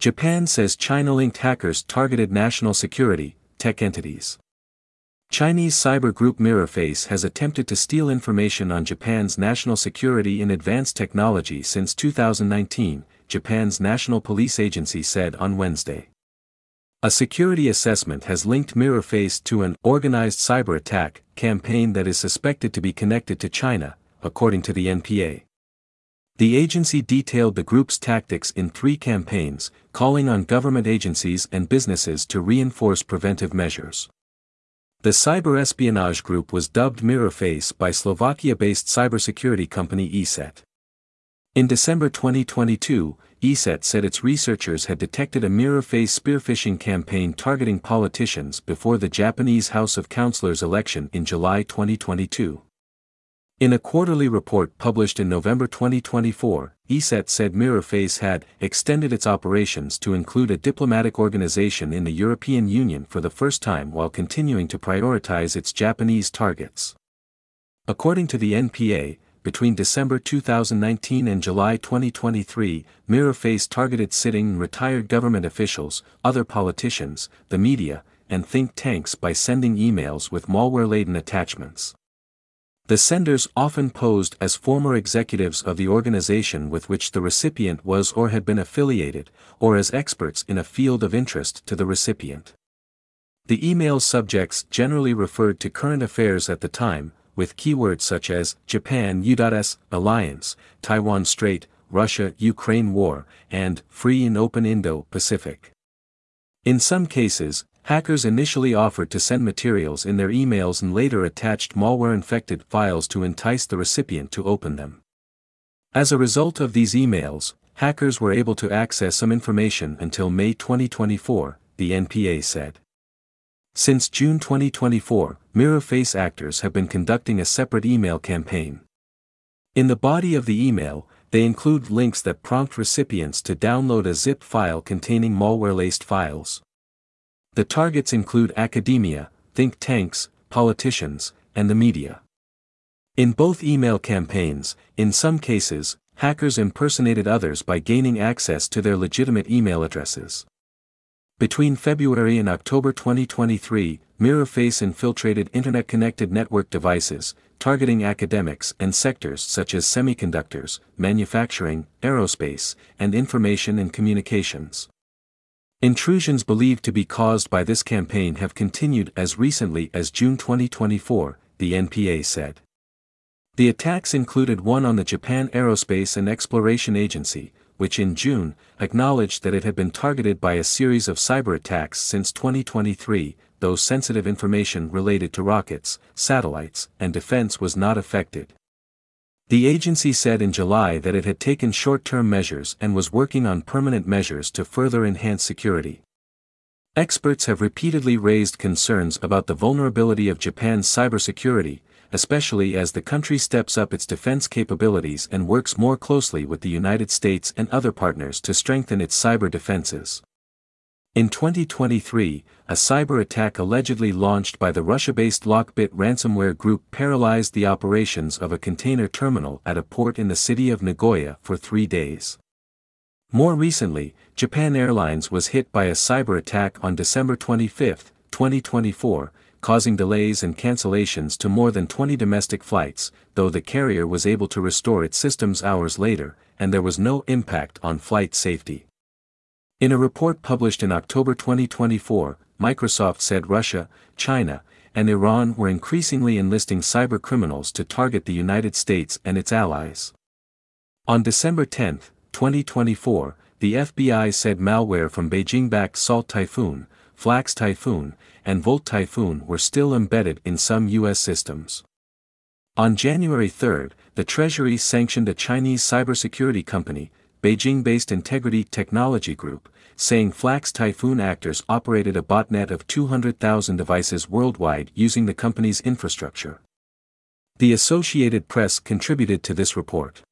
Japan says China-linked hackers targeted national security, tech entities. Chinese cyber group Mirrorface has attempted to steal information on Japan's national security in advanced technology since 2019, Japan's National Police Agency said on Wednesday. A security assessment has linked Mirrorface to an organized cyber attack campaign that is suspected to be connected to China, according to the NPA. The agency detailed the group's tactics in 3 campaigns, calling on government agencies and businesses to reinforce preventive measures. The cyber espionage group was dubbed Mirrorface by Slovakia-based cybersecurity company ESET. In December 2022, ESET said its researchers had detected a Mirrorface spear-phishing campaign targeting politicians before the Japanese House of Councillors election in July 2022. In a quarterly report published in November 2024, ESET said Mirrorface had extended its operations to include a diplomatic organization in the European Union for the first time while continuing to prioritize its Japanese targets. According to the NPA, between December 2019 and July 2023, Mirrorface targeted sitting and retired government officials, other politicians, the media, and think tanks by sending emails with malware-laden attachments. The senders often posed as former executives of the organization with which the recipient was or had been affiliated, or as experts in a field of interest to the recipient. The email's subjects generally referred to current affairs at the time, with keywords such as Japan-US alliance, Taiwan Strait, Russia-Ukraine war, and free and open Indo-Pacific. In some cases, hackers initially offered to send materials in their emails and later attached malware-infected files to entice the recipient to open them. As a result of these emails, hackers were able to access some information until May 2024, the NPA said. Since June 2024, Mirrorface actors have been conducting a separate email campaign. In the body of the email, they include links that prompt recipients to download a zip file containing malware-laced files. The targets include academia, think tanks, politicians, and the media. In both email campaigns, in some cases, hackers impersonated others by gaining access to their legitimate email addresses. Between February and October 2023, Mirrorface infiltrated internet-connected network devices, targeting academics and sectors such as semiconductors, manufacturing, aerospace, and information and communications. Intrusions believed to be caused by this campaign have continued as recently as June 2024, the NPA said. The attacks included one on the Japan Aerospace and Exploration Agency, which in June, acknowledged that it had been targeted by a series of cyber attacks since 2023, though sensitive information related to rockets, satellites, and defense was not affected. The agency said in July that it had taken short-term measures and was working on permanent measures to further enhance security. Experts have repeatedly raised concerns about the vulnerability of Japan's cybersecurity, especially as the country steps up its defense capabilities and works more closely with the United States and other partners to strengthen its cyber defenses. In 2023, a cyber attack allegedly launched by the Russia-based Lockbit ransomware group paralyzed the operations of a container terminal at a port in the city of Nagoya for 3 days. More recently, Japan Airlines was hit by a cyber attack on December 25, 2024, causing delays and cancellations to more than 20 domestic flights, though the carrier was able to restore its systems hours later, and there was no impact on flight safety. In a report published in October 2024, Microsoft said Russia, China, and Iran were increasingly enlisting cyber criminals to target the United States and its allies. On December 10, 2024, the FBI said malware from Beijing-backed Salt Typhoon, Flax Typhoon, and Volt Typhoon were still embedded in some U.S. systems. On January 3, the Treasury sanctioned a Chinese cybersecurity company, Beijing-based Integrity Technology Group, saying Flax Typhoon actors operated a botnet of 200,000 devices worldwide using the company's infrastructure. The Associated Press contributed to this report.